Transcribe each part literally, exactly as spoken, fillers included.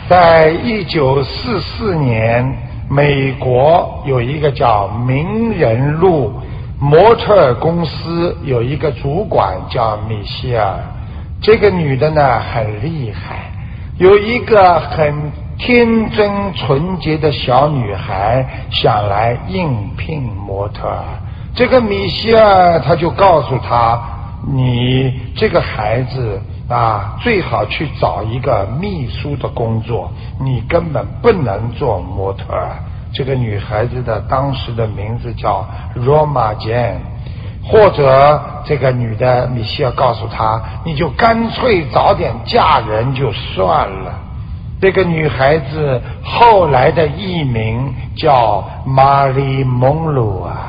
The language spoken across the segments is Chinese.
在一九四四年，美国有一个叫名人路模特公司有一个主管叫米歇尔，这个女的呢很厉害，有一个很天真纯洁的小女孩想来应聘模特，这个米歇尔他就告诉她，你这个孩子啊，最好去找一个秘书的工作，你根本不能做模特。这个女孩子的当时的名字叫罗玛简，或者这个女的米歇尔告诉她，你就干脆早点嫁人就算了。这个女孩子后来的艺名叫玛丽蒙鲁啊。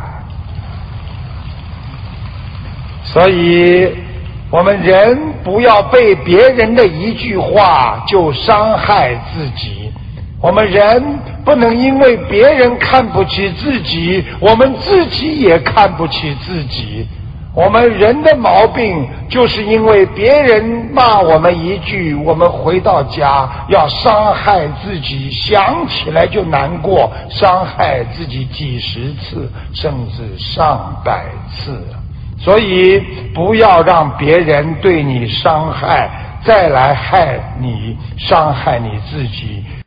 所以我们人不要被别人的一句话就伤害自己，我们人不能因为别人看不起自己，我们自己也看不起自己。我们人的毛病就是因为别人骂我们一句，我们回到家要伤害自己，想起来就难过，伤害自己几十次甚至上百次。所以不要让别人对你伤害，再来害你，伤害你自己。